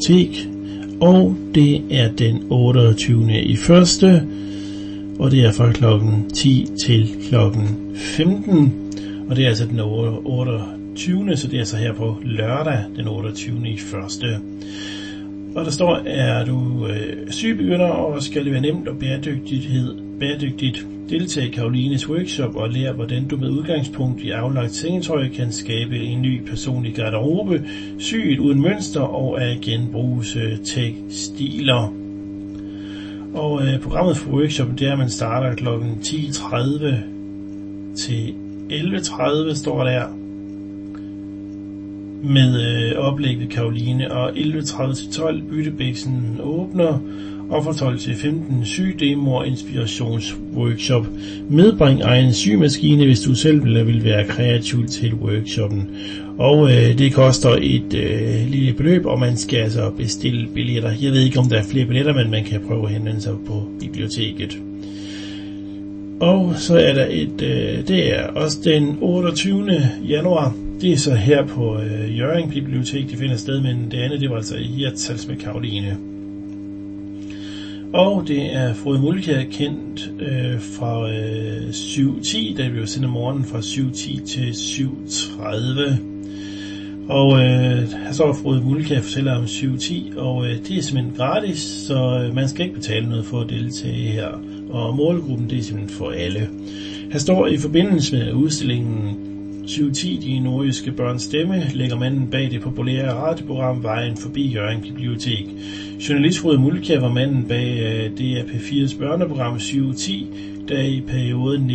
Bibliotek, og det er den 28. i første, og det er fra klokken 10 til klokken 15, og det er altså den 28. så det er altså her på lørdag den 28. i første. Og der står, er du sygebegynder og skal det være nemt og bæredygtigt deltage i Karolines workshop og lære, hvordan du med udgangspunkt i aflagt sengetøj kan skabe en ny personlig garderobe, syet uden mønster og af genbruges tekstiler. Og programmet for workshoppen, det er, at man starter kl. 10.30 til 11.30, står der, med oplæg ved Karoline, og 11.30 til 12 byttebæksen åbner, og fra 12 til 15 sygdemo og inspirationsworkshop. Medbring egen sygemaskine, hvis du selv vil være kreativ til workshoppen. Og det koster et lille beløb, og man skal altså bestille billetter. Jeg ved ikke, om der er flere billetter, men man kan prøve at henvende sig på biblioteket. Og så er der det er også den 28. januar. Det er så her på Hjørring Bibliotek, det finder sted, men det andet, det var altså i Hirtshals med Karoline. Og det er Frode Mulkjær kendt fra 7.10, der bliver sendt om morgenen fra 7.10 til 7.30. Og så Frode Mulkjær fortæller om 7.10, og det er simpelthen gratis, så man skal ikke betale noget for at deltage her. Og målgruppen, det er simpelthen for alle. Her står i forbindelse med udstillingen 7.10, de nordjyske børns stemme, lægger manden bag det populære radioprogram Vejen forbi Hjørring Bibliotek. Journalist Frode Mulkjær var manden bag DRP4's børneprogram 7.10, der i perioden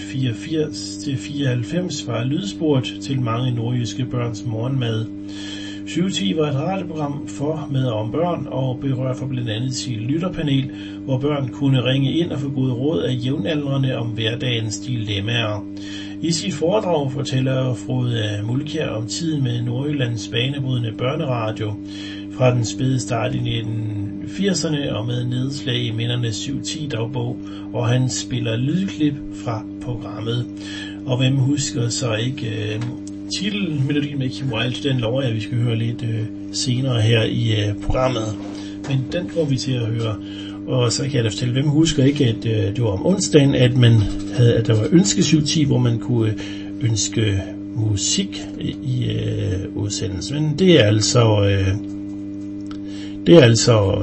1984-94 var lydspurt til mange nordjyske børns morgenmad. 7.10 var et radioprogram for, med og om børn, og berører for blandt andet sit lytterpanel, hvor børn kunne ringe ind og få gode råd af jævnaldrende om hverdagens dilemmaer. I sit foredrag fortæller Frode Mulkjær om tiden med Nordjyllands banebrydende børneradio fra den spæde start i 1980'erne og med nedslag i mindernes 7.10 dagbog, og han spiller lydklip fra programmet. Og hvem husker så ikke titelmelodien med Kim Wilde, den lover jeg, vi skal høre lidt senere her i programmet. Men den kommer vi til at høre. Og så kan jeg da fortælle, hvem husker ikke, at det var om onsdagen, at der var ønske 7.10, hvor man kunne ønske musik i udsendelsen. Men det er altså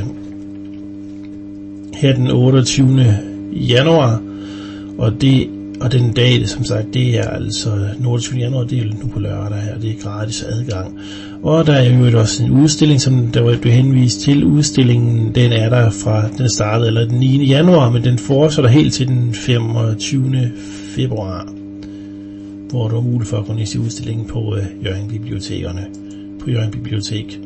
her den 28. januar, og den dag, som sagt, det er altså den 28. januar, det er nu på lørdag her, det er gratis adgang. Og der er jo også en udstilling, som der blev henvist til. Udstillingen, den er der fra, den startede eller den 9. januar, men den fortsætter helt til den 25. februar, hvor der er muligt for at kunne se udstillingen på Hjørring Bibliotekerne, på Hjørring Bibliotek.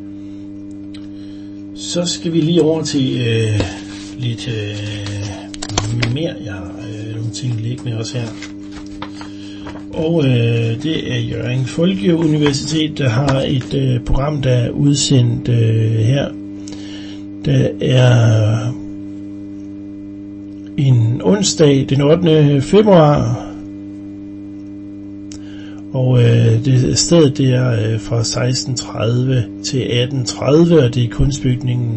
Så skal vi lige over til lidt mere. Jeg har nogle ting at lægge med os her. Og det er Hjørring Folkeuniversitet, der har et program, der er udsendt her. Der er en onsdag den 8. februar, og det stedet det er fra 16.30 til 18.30, og det er kunstbygningen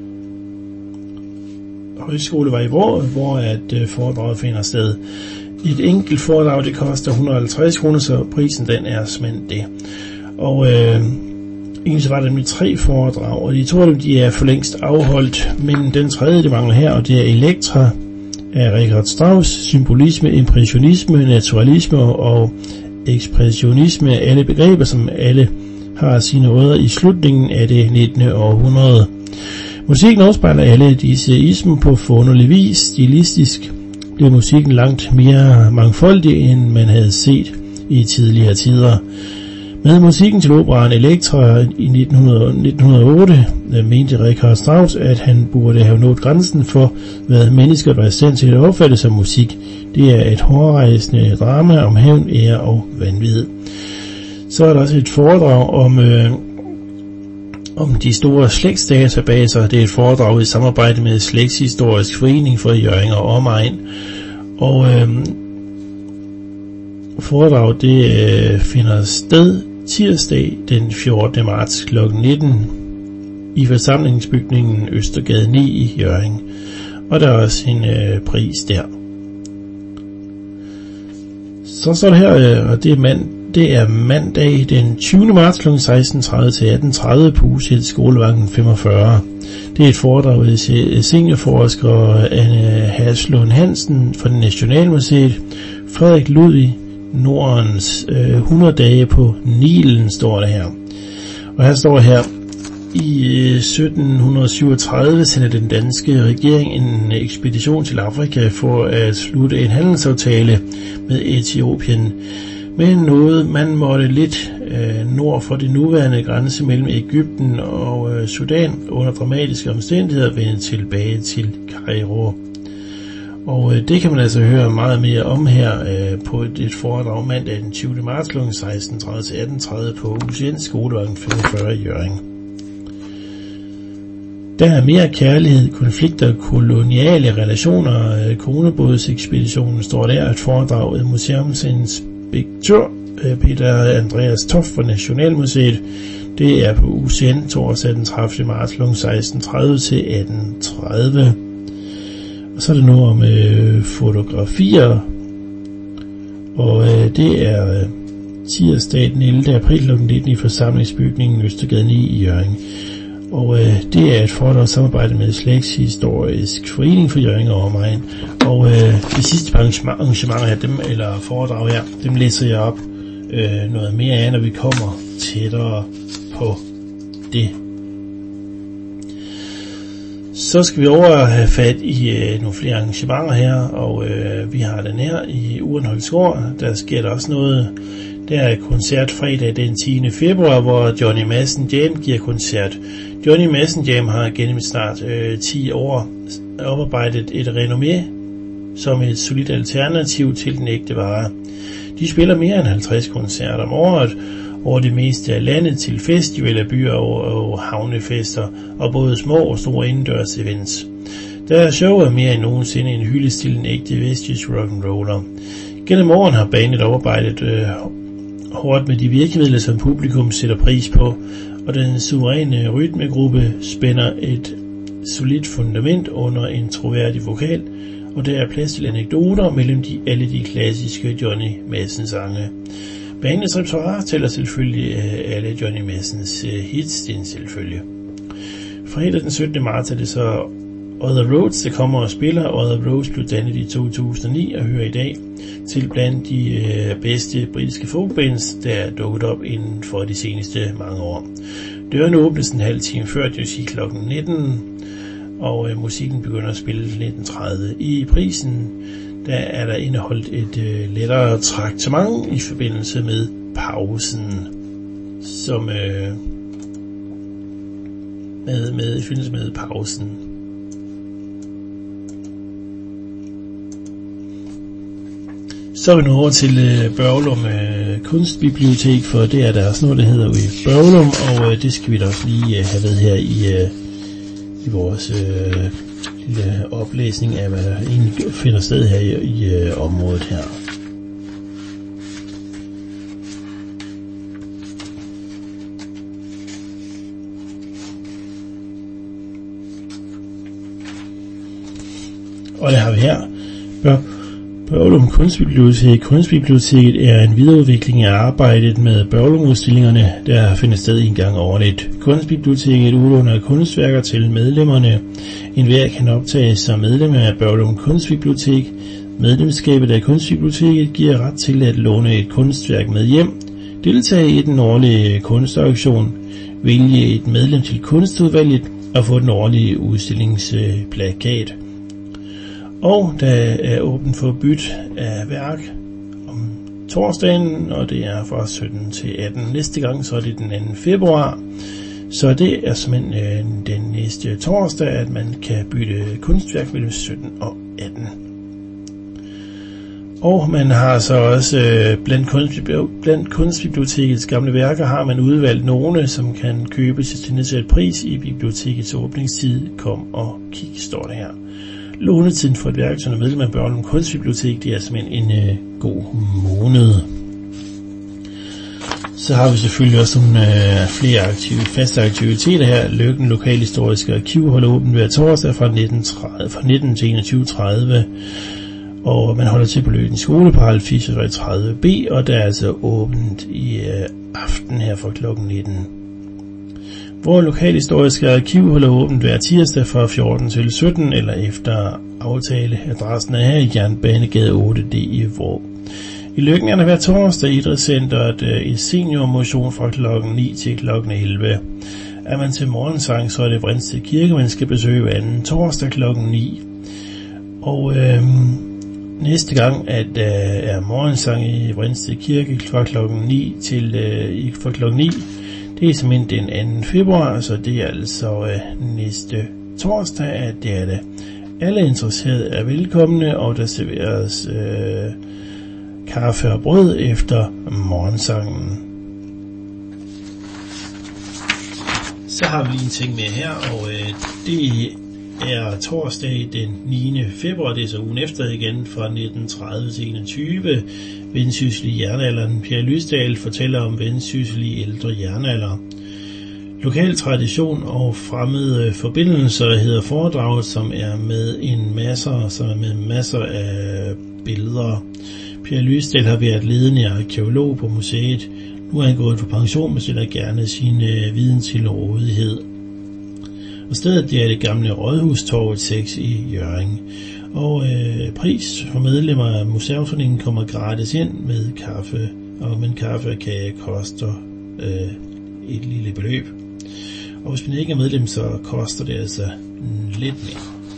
Højskolevej i Vrå, hvor at foredraget finder sted. Et enkelt foredrag, det koster 150 kroner, så prisen den er simpelthen det. Og egentlig så var der nemlig 3 foredrag, og de 2 af dem, de er for længst afholdt, men den tredje, det mangler her, og det er Elektra af Richard Strauss, symbolisme, impressionisme, naturalisme og ekspressionisme, alle begreber, som alle har sine rødder i slutningen af det 19. århundrede. Musikken afspejler alle disse ismer på forunderlig vis. Stilistisk blev musikken langt mere mangfoldig, end man havde set i tidligere tider. Med musikken til operaen Elektra i 1908 mente Richard Strauss, at han burde have nået grænsen for, hvad mennesker var i stand til at opfatte som musik. Det er et hårdrejsende drama om hævn, ære og vanvid. Så er der også et foredrag om de store slægtsdatabaser. Det er et foredrag i samarbejde med Slægtshistorisk Forening for Hjørring og omegn. Og foredraget det finder sted tirsdag den 14. marts kl. 19. i forsamlingsbygningen Østergade 9 i Hjørring. Og der er også en pris der. Så står det her, og det er mandag den 20. marts kl. 16.30 til 18.30 på Udsæt Skolevagnen 45. Det er et foredrag af seniorforsker Anne Haslund Hansen fra Nationalmuseet. Frederik Ludvig, Nordens 100 dage på Nilen, står der her. Og her står her, i 1737 sendte den danske regering en ekspedition til Afrika for at slutte en handelsaftale med Etiopien. Men noget man måtte lidt nord for det nuværende grænse mellem Egypten og Sudan under dramatiske omstændigheder vende tilbage til Kairo. Og det kan man altså høre meget mere om her på et foredrag mandag den 20. marts kl. 16.30 til 18.30 på Udsæt Skolevagnen 45 i Hjørring. Der er mere kærlighed, konflikter, koloniale relationer. Koronabådsekspeditionen står der et foredrag af museumsinspektør Peter Andreas Toft fra Nationalmuseet. Det er på UCN torsdag den 30. marts kl. 16.30 til 18.30. Og så er det noget om fotografier. Og det er tirsdag den 11. april kl. 19 i forsamlingsbygningen Østergade 9 i Hjørring. Og det er et foredrag samarbejde med Slægtshistorisk Forening for Hjørring og omegn. Og de sidste arrangementer her, eller foredrag her, dem læser jeg op noget mere af, når vi kommer tættere på det. Så skal vi over have fat i nogle flere arrangementer her, og vi har den her i Urenholdsgård. Der sker der også noget. Der er koncert fredag den 10. februar, hvor Johnny Madsen Jam giver koncert. Johnny Madsen Jam har gennem snart 10 år oparbejdet et renommé som et solidt alternativ til den ægte vare. De spiller mere end 50 koncerter om året over det meste af landet til festivaler, byer og havnefester og både små og store indendørs events. Der show er mere end nogensinde en hyldest til den ægte vestjysk rock'n'roller. Gennem årene har bandet oparbejdet hårdt med de virkemidler, som publikum sætter pris på, og den suveræne rytmegruppe spænder et solidt fundament under en troværdig vokal, og der er plads til anekdoter mellem alle de klassiske Johnny Madsen sange. Bandets repertoire tæller selvfølgelig alle Johnny Madsens hits, det er en selvfølge. Fredag den 17. marts er det så Other Roads, der kommer og spiller. Other Roads blev dannet i 2009 og hører i dag til blandt de bedste britiske folkbands, der er dukket op inden for de seneste mange år. Dørene åbnes en halv time før, det vil sige kl. 19, og musikken begynder at spille 19.30. I prisen der er der indeholdt et lettere traktement i forbindelse med pausen, som i forbindelse med pausen. Så er vi nu over til Børglum Kunstbibliotek, for det er der også noget, der hedder i Børglum, og det skal vi da også lige have ved her i vores lille oplæsning af, hvad der egentlig finder sted her i området her. Og det har vi her. Børglum Kunstbibliotek. Kunstbiblioteket er en videreudvikling af arbejdet med Børglum-udstillingerne, der finder sted en gang årligt. Kunstbiblioteket udlåner kunstværker til medlemmerne. Enhver kan optages som medlem af Børglum Kunstbibliotek. Medlemskabet af Kunstbiblioteket giver ret til at låne et kunstværk med hjem, deltage i den årlige kunstauktion, vælge et medlem til kunstudvalget og få den årlige udstillingsplakat. Og der er åbent for byt af værk om torsdagen, og det er fra 17 til 18. Næste gang, så er det den 2. februar. Så det er simpelthen den næste torsdag, at man kan bytte kunstværk mellem 17 og 18. Og man har så også blandt Kunstbibliotekets gamle værker har man udvalgt nogle, som kan købes til nedsat pris i bibliotekets åbningstid. Kom og kig, står det her. Lånetiden for et værk, som er medlem af Børglum Kunstbibliotek, det er simpelthen en god måned. Så har vi selvfølgelig også nogle flere faste aktiviteter her. Løkken Lokalhistoriske Arkiv holder åbent hver torsdag fra 19 til 21.30. Og man holder til på Løkken Skolepark 3430B, og der er altså åbent i aften her fra kl. 19. Hvor Lokalhistoriske Arkiv holder åbent hver tirsdag fra 14 til 17, eller efter aftale. Adressen er her i Jernbanegade 8D i Vrå. I Løkken er der hver torsdag i Idrætscenteret i seniormotion fra kl. 9 til kl. 11. Er man til morgensang, så er det Vrinsted Kirke, man skal besøge anden torsdag kl. 9. Og næste gang, at der er morgensang i Vrinsted Kirke fra kl. 9 til fra kl. 9, det er simpelthen den 2. februar, så det er altså næste torsdag, at det er det. Alle interesserede er velkomne, og der serveres kaffe og brød efter morgensangen. Så har vi lige en ting med her, og det er torsdag den 9. februar, det er så ugen efter igen, fra 19:30 til 21. Vendsyssel i jernalderen. Per Lysdal fortæller om Vendsyssel i ældre jernalder. Lokal tradition og fremmede forbindelser hedder foredraget, som er med masser af billeder. Per Lysdal har været ledende arkeolog på museet. Nu er han gået på pension, men stiller gerne sin viden til rådighed. Og stedet det er det gamle Rådhustorvet 6 i Hjørring. Og pris for medlemmer af museumsforeningen kommer gratis ind med kaffe, og en kaffe og kage koster et lille beløb. Og hvis man ikke er medlem, så koster det altså lidt mere.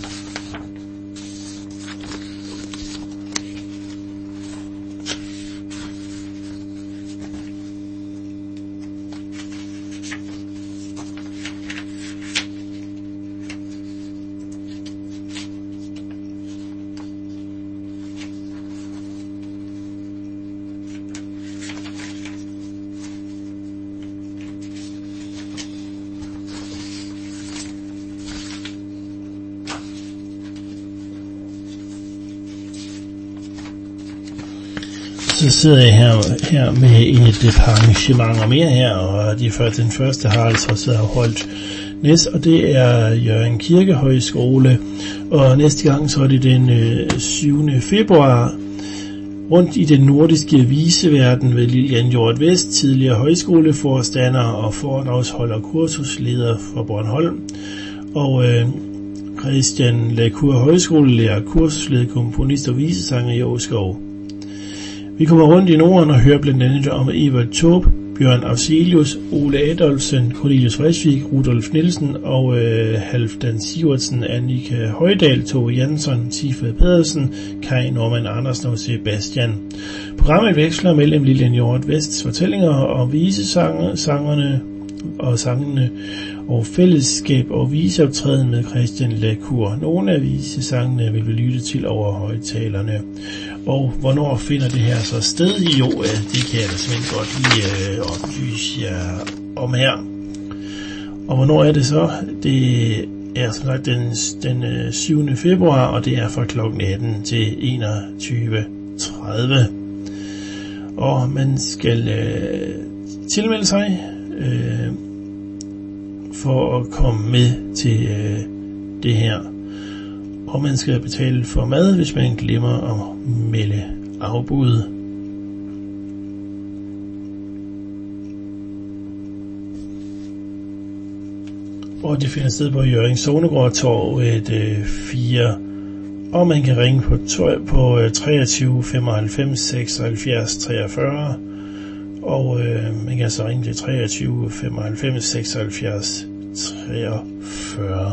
Så sidder jeg her med et par arrangementer mere her, og den første har altså så holdt næst, og det er Hjørring Kirkehøjskole, og næste gang så er det den 7. februar, rundt i den nordiske viseverden ved Lilian Hjort Vest, tidligere højskoleforstander og foredragsholder kursusleder fra Bornholm, og Christian Lacour Højskolelærer, kursusleder, komponist og visesanger i Åskov. Vi kommer rundt i Norden og hører blandt andet om Evert Taube, Bjørn Afzelius, Ole Adolfsen, Cornelius Vreeswijk, Rudolf Nielsen og Halfdan Sivertsen, Annika Højdal, Tove Jansson, Tifred Pedersen, Kai Norman Andersen og Sebastian. Programmet veksler mellem Lilian Hjort Vests fortællinger og visesangerne og sangene og fællesskab og viseoptræden med Christian Lacour. Nogle af visesangene vil vi lytte til over højtalerne. Og hvornår finder det her så sted? Jo, det kan jeg da simpelthen godt lige oplyse jer om her. Og hvornår er det så? Det er som sagt den 7. februar, og det er fra kl. 18 til 21:30. Og man skal tilmelde sig for at komme med til det her. Og man skal betale for mad, hvis man glemmer at melde afbud. Og det finder sted på Hjørring Sognegård Torvet 4. Og man kan ringe på 23 95 76 43. Og man kan så ringe til 23 95 76 43.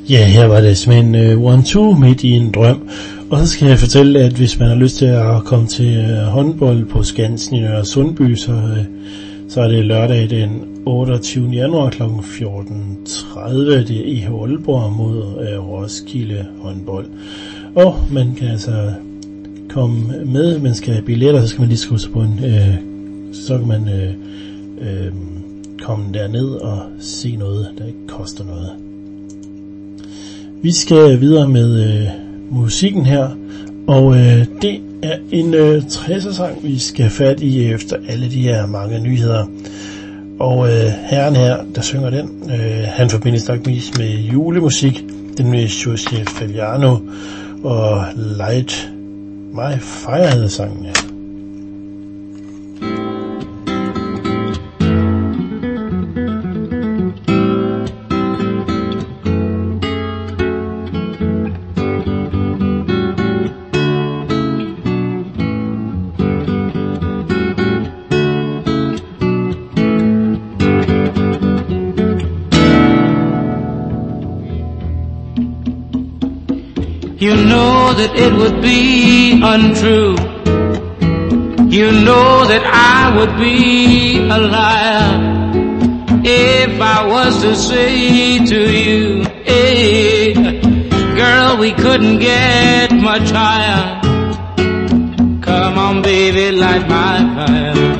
Ja, her var det simpelthen 1-2 midt i en drøm. Og så skal jeg fortælle, at hvis man har lyst til at komme til håndbold på Skansen i Nørre Sundby, så er det lørdag den 28. januar kl. 14.30. Det er IH Aalborg mod Roskilde håndbold. Og man kan altså komme med, man skal have billetter, så skal man lige skrive sig på så kan man komme derned og se noget, der ikke koster noget. Vi skal videre med musikken her, og det er en 60'er-sang, vi skal fat i efter alle de her mange nyheder. Og herren her, der synger den, han forbindes nok mest med julemusik, den med Giorgio Fagliano, og Light My Fire hedder sangen, ja. You know that it would be untrue. You know that I would be a liar if I was to say to you, hey, girl, we couldn't get much higher. Come on, baby, light my fire.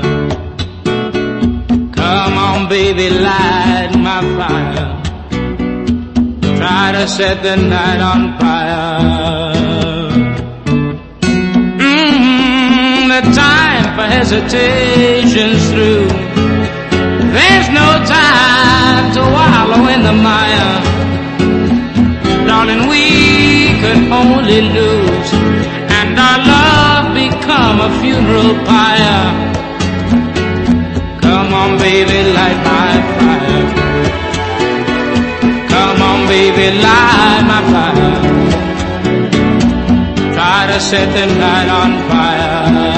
Come on, baby, light my fire. Try to set the night on fire. The time for hesitation's through. There's no time to wallow in the mire. Darling, we could only lose, and our love become a funeral pyre. Come on, baby, light my fire. Come on, baby, light my fire. Try to set the night on fire.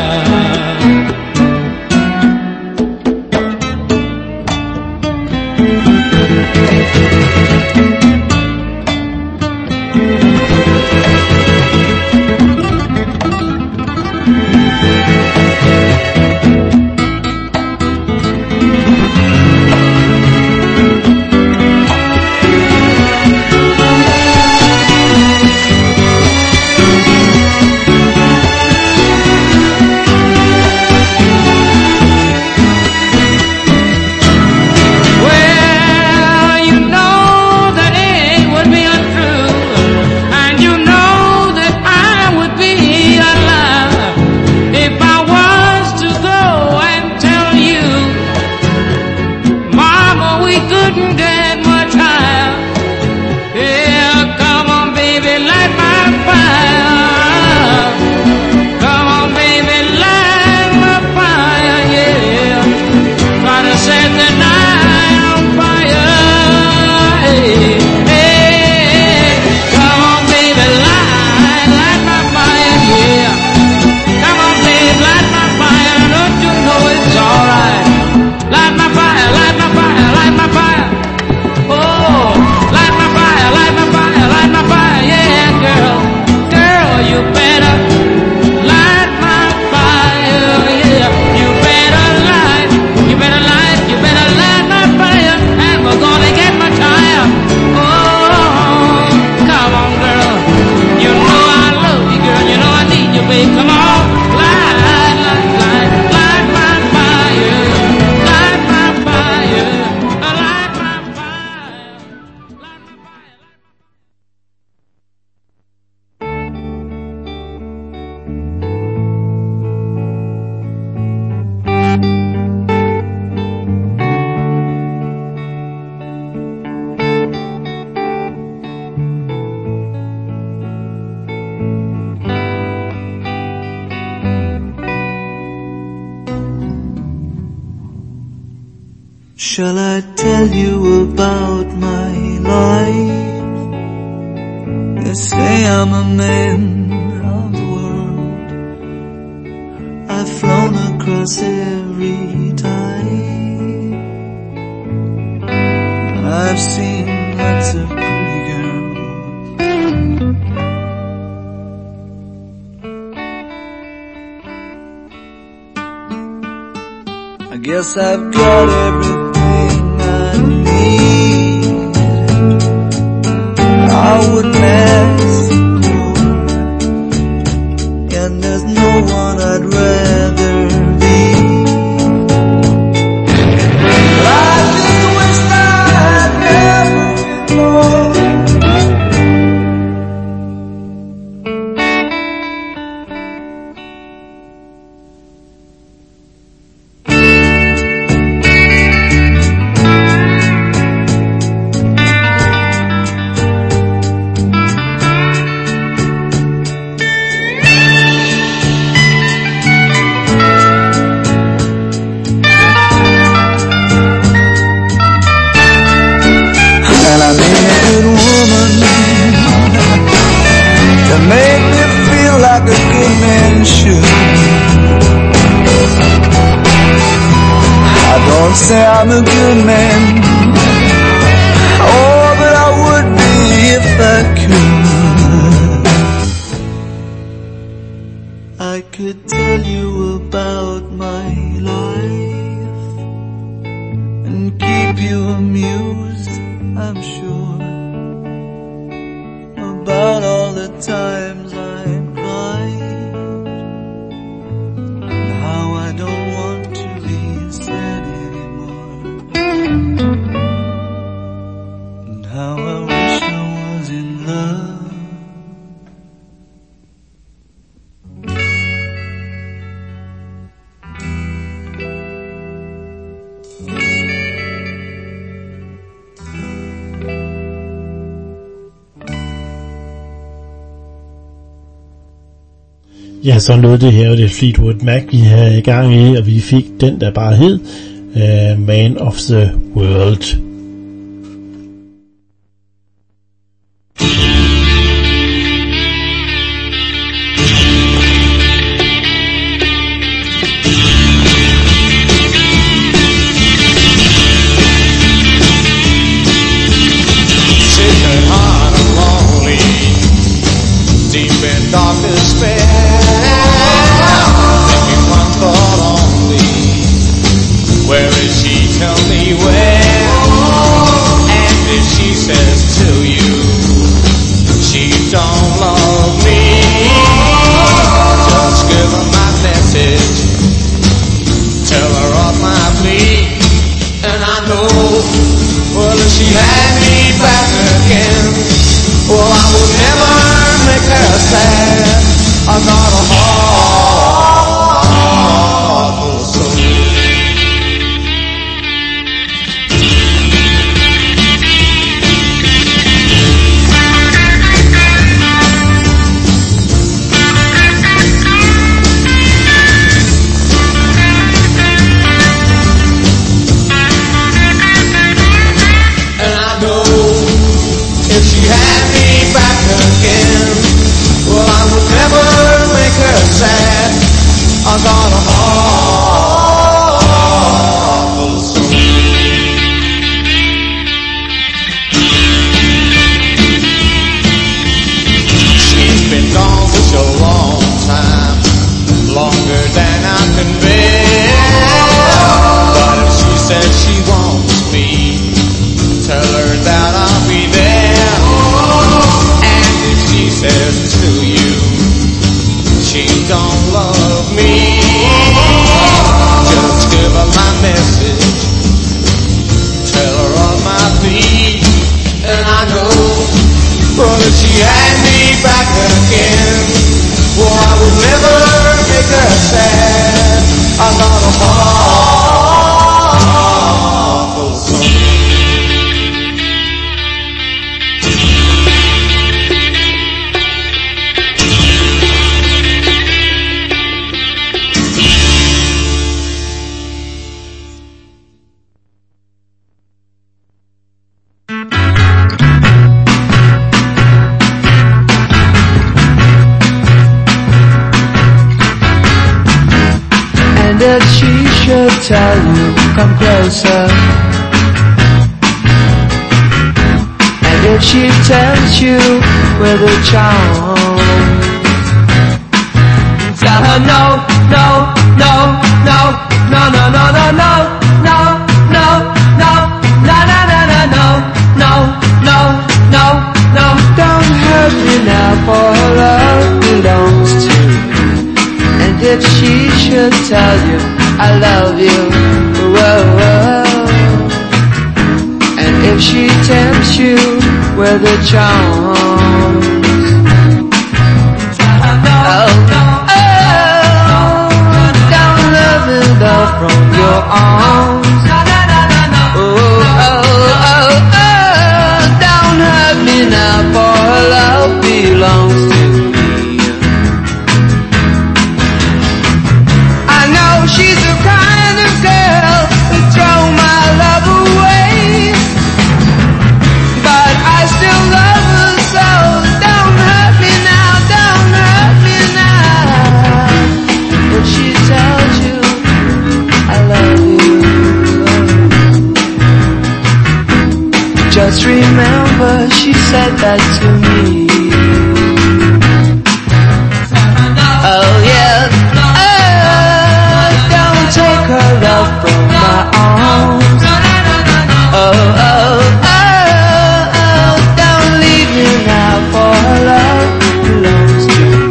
Shall I tell you about my life? They say I'm a man of the world. I've flown across every tide. I've seen lots of pretty girls. guess I've got everything I need. I wouldn't ask for, and there's no one I'd rather be. But I just wish I'd never been born. Say I'm a good man, oh, but I would be if I could. I could tell you about my life and keep you amused, I'm sure, about all the times I cried and how I don't want to be sad and how I wish I was in love. Ja, så lød det her, og det er Fleetwood Mac, vi har i gang i, og vi fik den, der bare hed Man of the World. That she should tell you, come closer. And if she tells you with a charm, tell her no, no, no, no, no, no, no, no, no. tell you I love you. Whoa, whoa. And if she tempts you with a charm, down loving love from your arms. Don't hurt me now, for her love belongs to me. I know she's the kind of girl who throw my love away, but I still love her so. Don't hurt me now, don't hurt me now. If she tells you I love you, just remember she said that to me. Oh yeah, don't take her love from my arms. Don't leave me now, for her love belongs to me.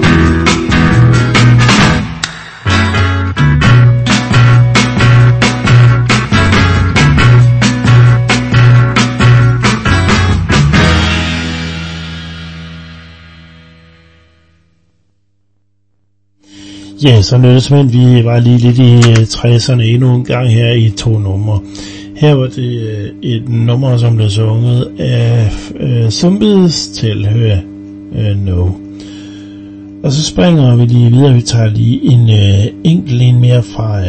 Ja, så lød det simpelthen, vi var lige lidt i 60'erne endnu en gang her i 2 numre. Her var det et nummer, som blev sunget af Zombies til Hør No. Og så springer vi lige videre, vi tager lige en enkelt en mere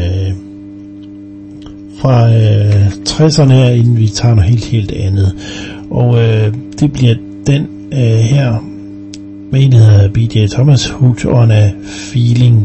fra 60'erne her, inden vi tager noget helt andet. Og det bliver den her med en, der hedder B.J. Thomas, Hooked on a Feeling.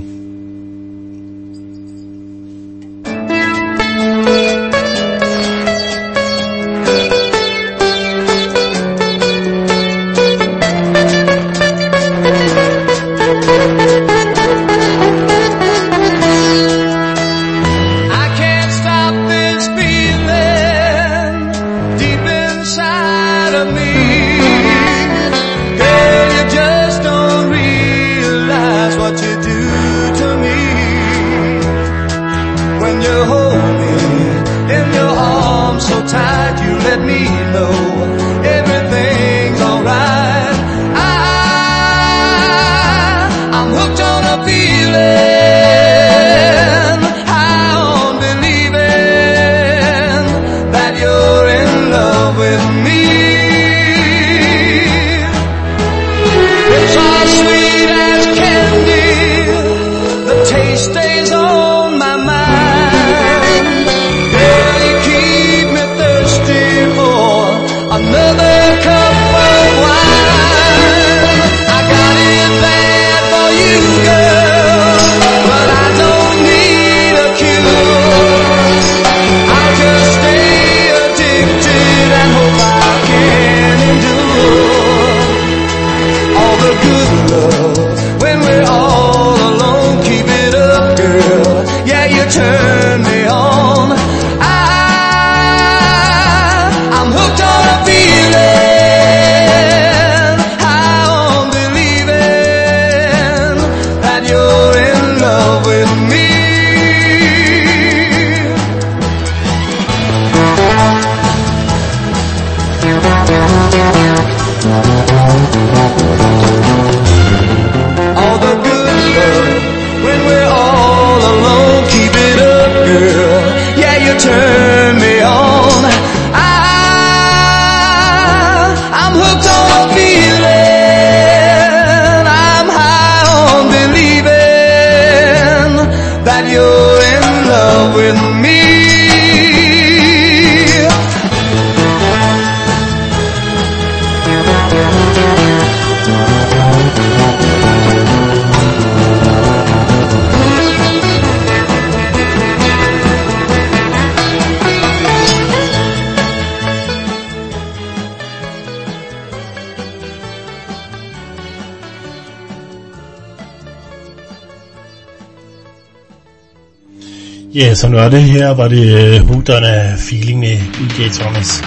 Ja, så nu er det her, var det Hooked on a Feeling med B.J. Thomas.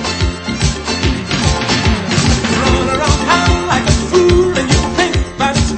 Run around town like a fool and you think that's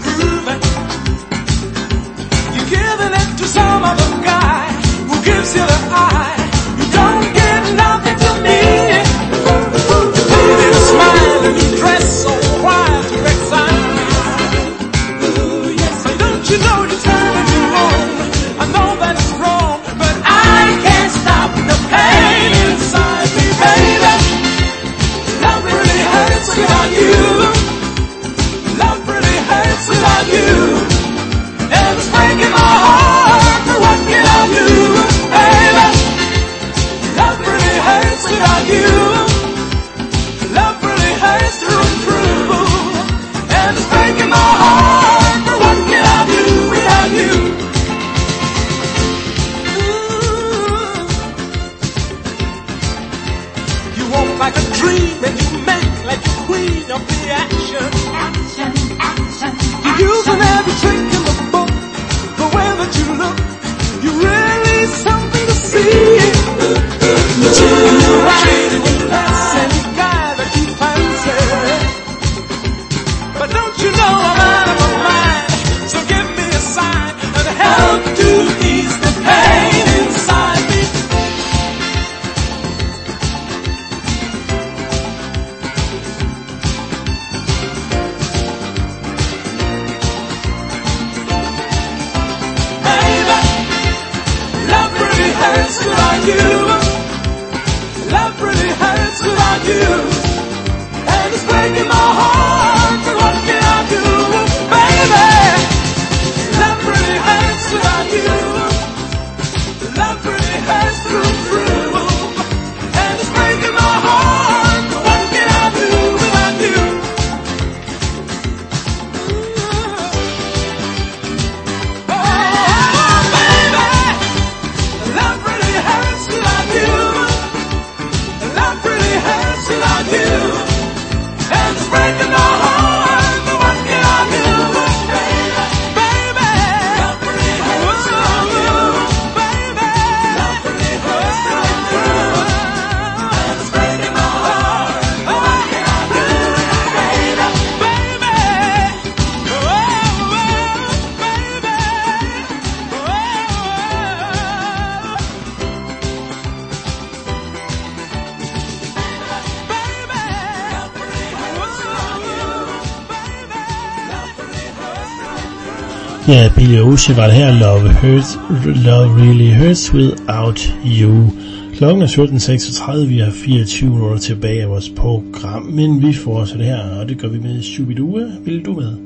without you. Love really hurts without you. And it's breaking my heart, but what can I do, baby? Love really hurts without you. Love really hurts through and through. And it's breaking my heart, but what can I do without you? You walk like a dream and you make like the queen of the action. Action, action. You use on every trick in the book. The way that you look, you really something to see. But you pass any guy that you fancy. But don't you know I'm out of my mind? So give me a sign and help to ease the pain inside me. Baby, love really hurts without you. Love really hurts without you. And it's breaking my heart, but what can I do, baby? Love really hurts without you. Love really hurts through and through. And it's breaking my heart, but what can I do without you? Oh, baby, love really hurts without you. Love really hurts without you. And it's breaking my heart, but what can I do, baby? Love really hurts without you, baby. Love really hurts through and through. And it's breaking my heart, but what can I do, baby? Oh, Ja, Billy Ocean var det her. Love Really Hurts Without You. Klokken er 17.36, vi har 24 minutter tilbage af vores program, men vi fortsætter her, og det gør vi med Shubidua. Vil du med?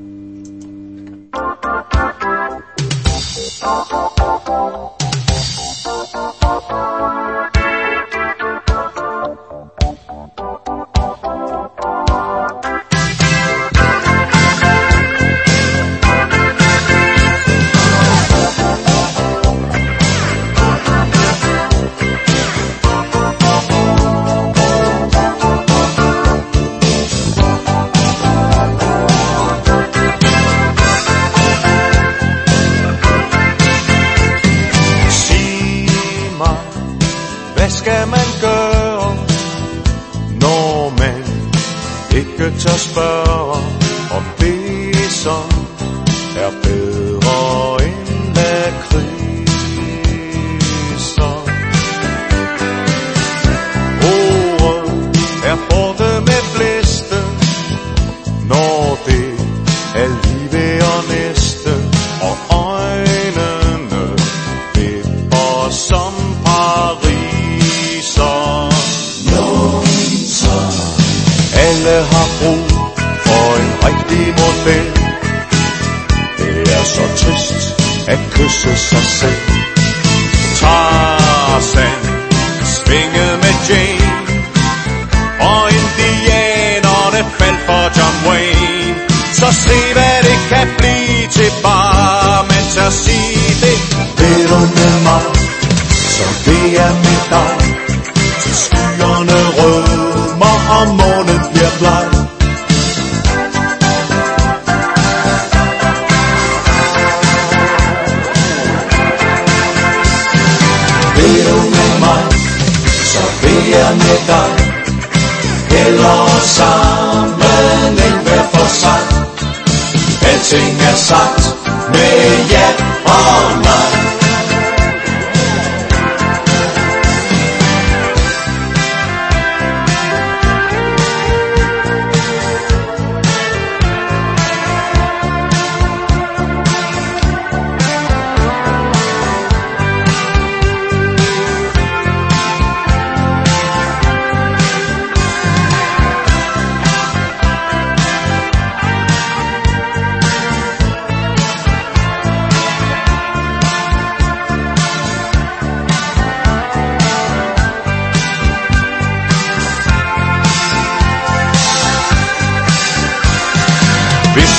Tør spørge om det som er bedre end lakridser. Ordet er borte med blæste, når det er lige ved og næste, og øjnene vipper som pariser. Alle har brug for en rigtig model. Det er så trist at kysse sig selv. Tarzan svingede med Jane, og indianerne faldt for John Wayne. Så se hvad det kan blive til, bare man tør sige det. Vil du med mig, så vil jeg med dig, til skyerne rødmer og månen bliver bleg. Vil du med mig, så vil jeg med dig, hellere sammen end hver for sig. Alting er sagt med ja og nej.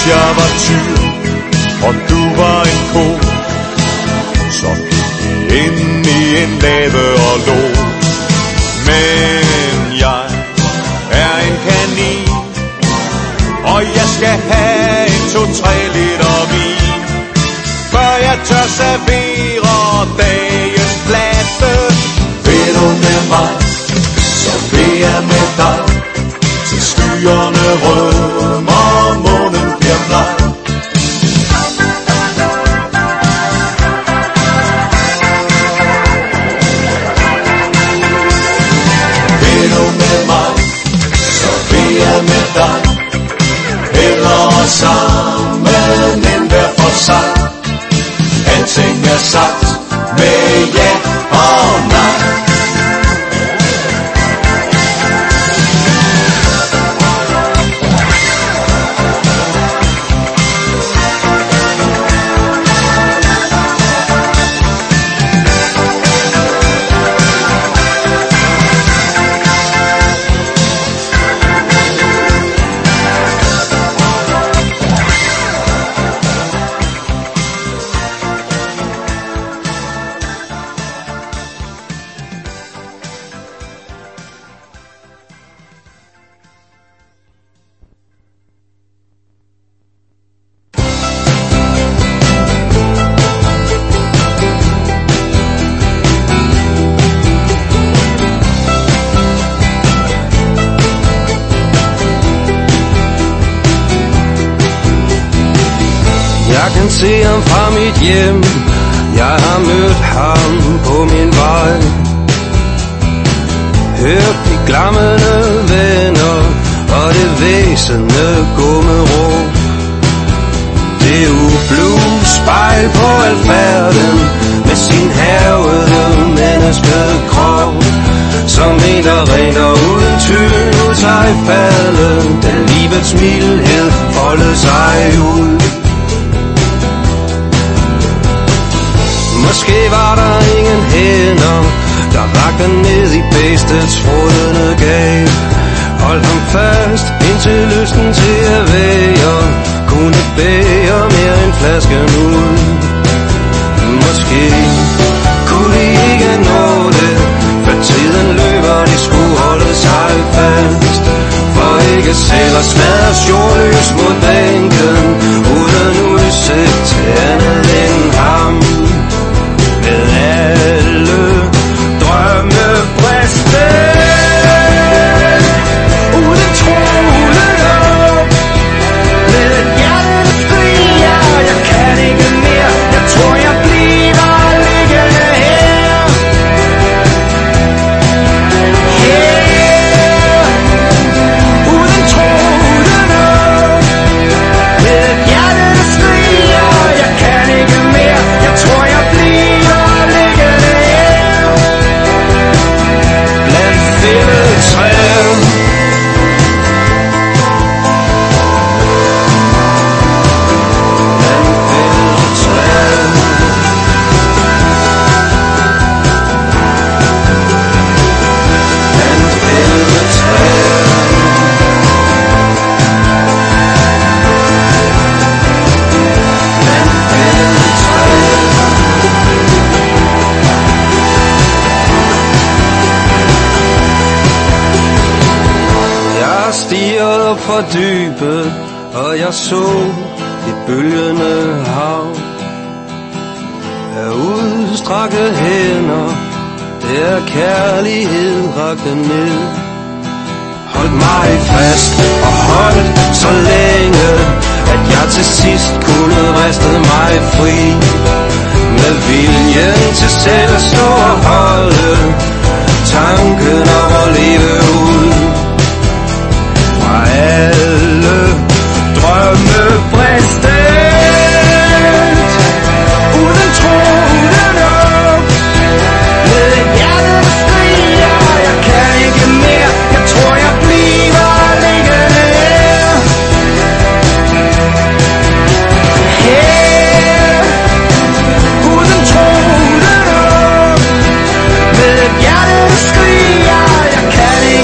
jeg var tyv, og du var en ko, så gik vi ind i en lave og lå. Men jeg er en kanin, og jeg skal have en 2-3 liter vin, før jeg tør servere dagens platte. Vil du med mig, så vil jeg med dig, til skyerne rødmer og månen bliver bleg. Vil du med mig, så vil jeg med dig, hellere sammen end hver for sig. Alting er sagt med ja og nej. Jeg kan se ham fra mit hjem, jeg har mødt ham på min vej. Hørt de glammende venner og det væsende gummeråb. Det ublu spejl på alfærden med sin havede menneskekrop, som en der render uden tvivl ud sig falden, da livets mildhed folder sig ud. Måske var der ingen hænder, der rakte ned i bæstets frodende gab. Hold ham fast, indtil lysten til at være kunne bære mere end flasken ud. Måske kunne de ikke nå det, for tiden løber, de skulle holde sig fast. For ikke selv at smadre jordløs mod bænken, uden udsigt til andet end ham. Med alle drømme briste, uden troende op, med et hjerte der skriger, jeg kan ikke mere, jeg tror jeg bliver liggende her. Uden troende op, med et hjerte der skriger, jeg kan ikke mere, jeg tror jeg bliver fra dybet, og jeg så det bølgende hav. Af udstrakte hænder, der kærlighed rakte ned. Holdt mig fast og holdt så længe, at jeg til sidst kunne riste mig fri. Med viljen til selv at stå og holde tanken om at leve ud. Fra alle drømme bristet, uden troende op, med et hjerte der skriger, jeg kan ikke mere, jeg tror jeg bliver liggende her. Uden troende op, med et hjerte der skriger, jeg kan ikke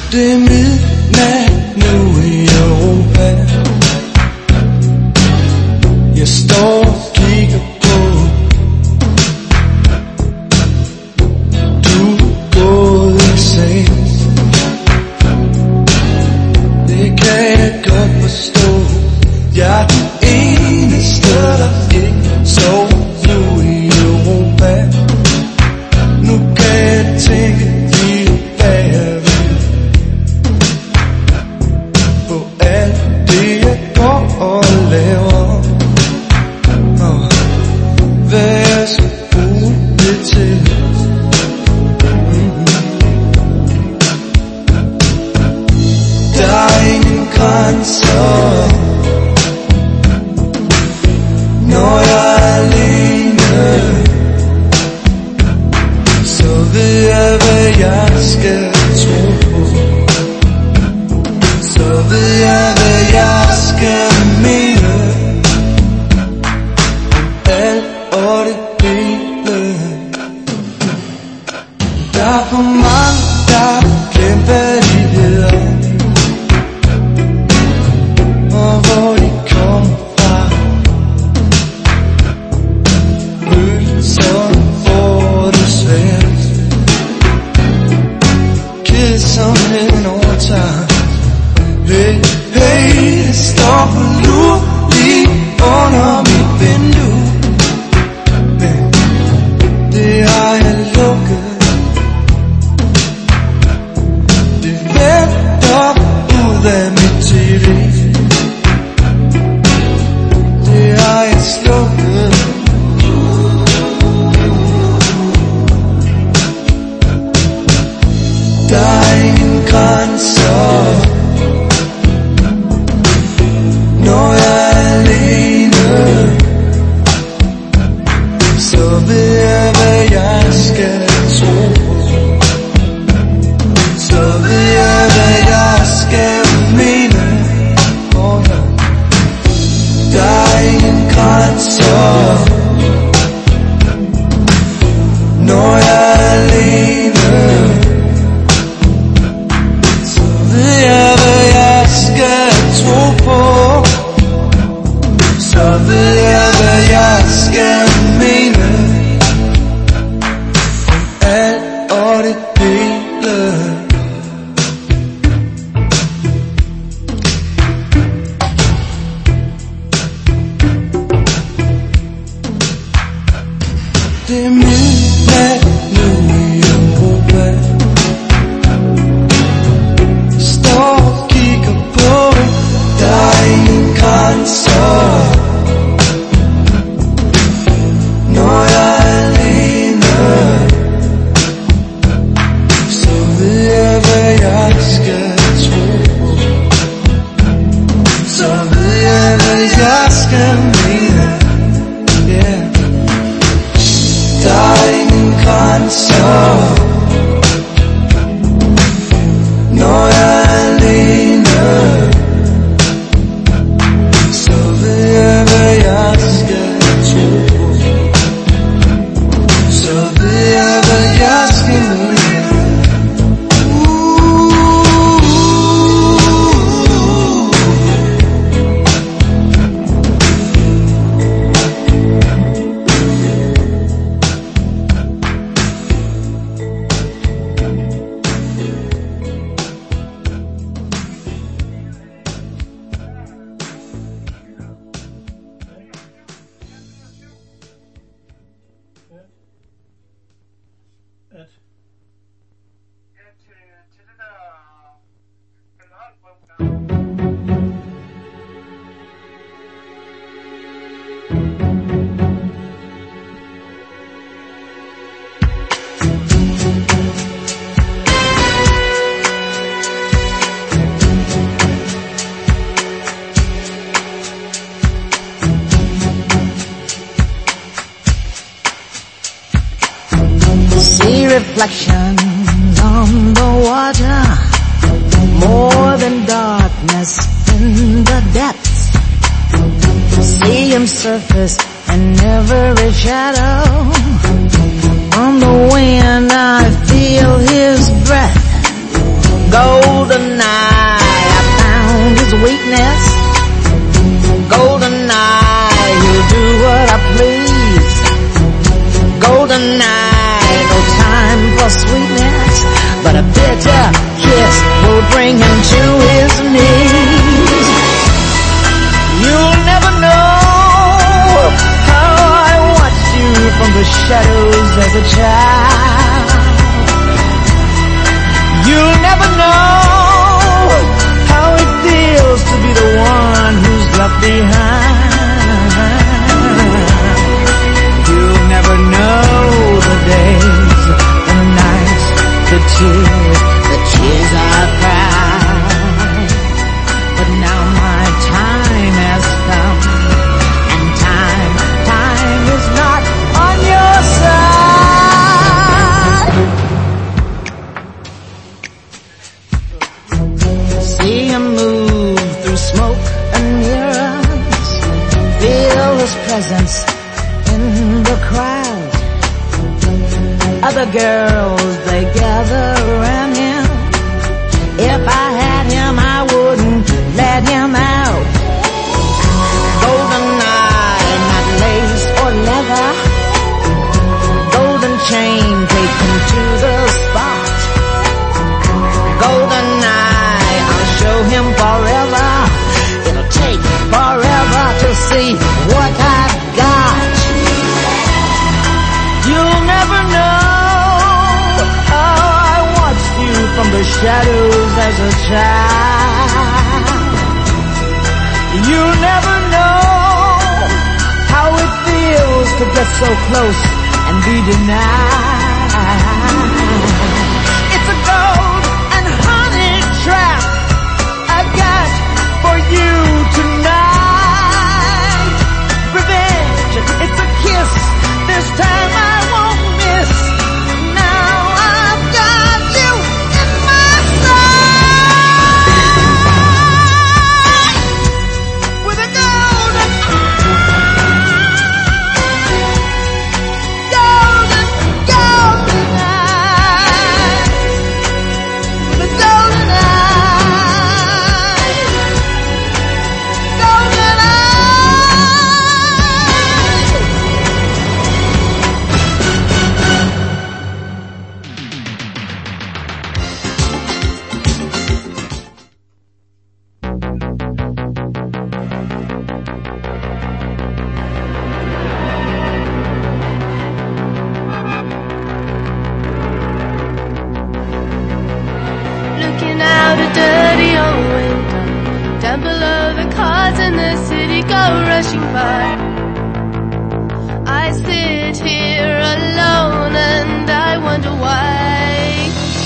Det er midnat nu i Europa. Jeg står og kigger på. Du er gået i seng. Det kan jeg godt forstå. Jeg er den eneste, der ikke sov nu i Europa. Nu kan jeg tænke tilbage på alt det jeg går og laver, og hvad jeg skal bruge det til. Der er ingen grænser, når jeg er alene. Så ved jeg, hvad jeg skal tro på. Så ved jeg, hvad jeg skal mene. Alt og det hele. Der er for mange, der glemt hvad de hedder, og hvor de kommer fra. Følelser får det svært. Kedsomheden overtager. Hey, hey, det står på lur lige under mit vindue. Men det har jeg lukket. Det vælter ud af mit TV. Det har jeg slukket. Der er ingen grænser, når jeg er alene. Så ved jeg, hvad jeg skal tro på. Så ved jeg, hvad jeg skal mene. Oh, ja. Der er ingen grænser, når jeg er alene. Så ved jeg, hvad jeg skal tro på. Så ved jeg, hvad jeg skal mene. Alt og det hele. Det er midnat nu i Europa. Står og kigger på. Der er ingen grænser, når jeg er alene. Så ved jeg, hvad jeg skal tro på. Så ved jeg, hvad jeg skal mene. Yeah. Der er ingen grænser, når jeg er alene. Så ved jeg, hvad jeg skal tro på. Så ved jeg, hvad jeg skal mene. Reflections on the water, more than darkness in the depths. See him surface in every shadow. On the wind I feel his breath. GoldenEye, I found his weakness. GoldenEye, he'll do what I please. GoldenEye, no time for sweetness, but a bitter kiss will bring him to his knees. You'll never know how I watched you from the shadows as a child. You'll never know how it feels to be the one who's left behind. You'll never know the days, the nights, the tears I've cried. But now my time has come, and time is not on your side. See him move through smoke and mirrors, feel his presence in the crowd. Other girls, they gather around him. If I had him, I wouldn't let him out. GoldenEye, not lace or leather. Golden chain, take him to the spot. GoldenEye, I'll show him forever. It'll take forever to see what I've got. You'll never know how I watched you from the shadows as a child. You'll never know how it feels to get so close and be denied. It's a gold and honey trap I've got for you tonight. Revenge, it's a kiss, this time I won't miss. Now I've got you in my sight with a golden eye, with a golden eye, golden eye. Looking out a dirty old window, down below the cars in the city go rushing by. I sit here alone and I wonder why.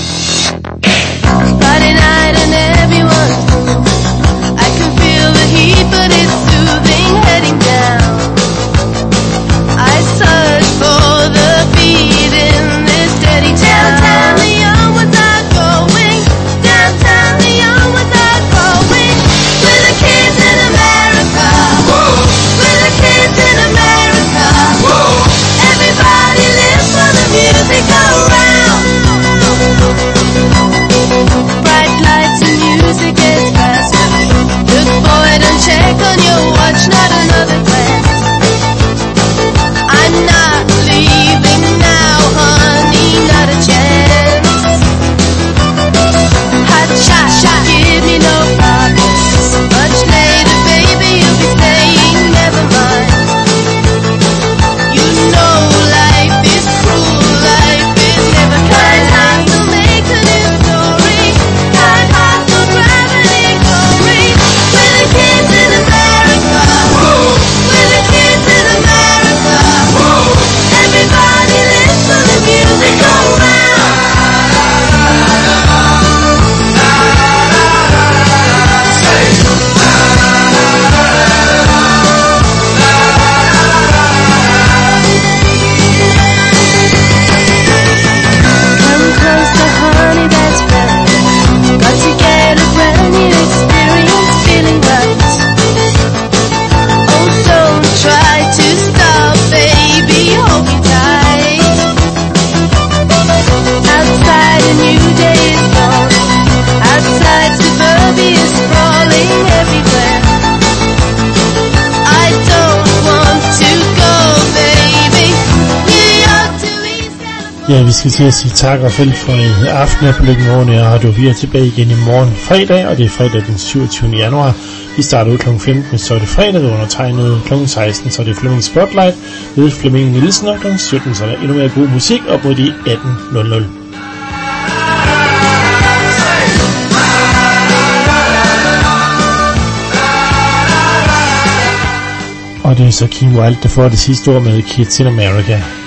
Friday night and everyone's moving. I can feel the heat but it's soothing heading down. I search for the beat in this dirty town. Downtown the young ones are going. Downtown the young ones are going. We're the kids in America. Whoa. We're the kids in America. Whoa. Everybody lives for the music around. Bright lights and music. Ja, vi skal til at sige tak og farvel for i aften her på Lykken Morgen, og vi er tilbage igen i morgen fredag, og det er fredag den 27. januar. Vi starter ud kl. 15, så er det fredag, ved undertegnet kl. 16, så er det Flemming Spotlight ved Flemming Nielsen, og kl. 17, så er der endnu mere god musik op mod de 18.00. Og det er så Kim Wilde, der får det sidste ord med Kids in America.